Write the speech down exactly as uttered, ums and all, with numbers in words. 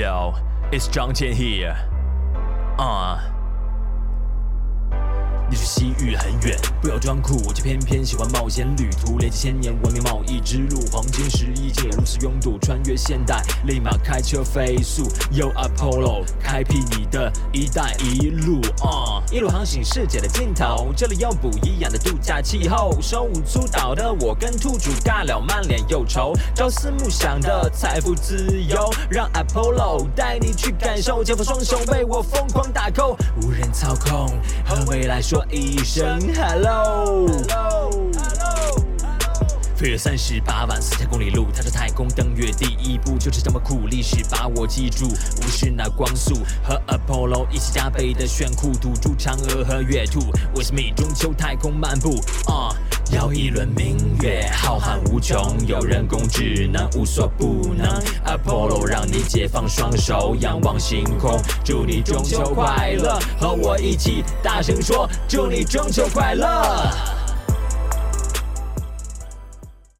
Yo, it's 张天 here. 啊、uh.你离西域很远，不要装酷，我却偏偏喜欢冒险旅途，连接千年文明贸易之路，黄金十一界如此拥堵，穿越现代，立马开车飞速。Yo Apollo， 开辟你的一带一路，啊、uh, ，一路航行世界的尽头，这里有不一样的度假气候。手舞足蹈的我跟兔主尬聊，满脸忧愁，朝思暮想的财富自由，让 Apollo 带你去感受，解放双手为我疯狂打 call， 无人操控，和未来说一声 hello， 飞了三十八万四千公里路，踏着太空登月第一步，就是这么苦，历史把我记住，无视那光速，和 Apollo 一起加倍的炫酷，堵住嫦娥和月兔 ，With me 中秋太空漫步，啊、uh, 要一轮明月，浩瀚无穷，有人工智能无所不能 ，Apollo 让你解放双手，仰望星空，祝你中秋快乐，和我一起大声说，祝你中秋快乐。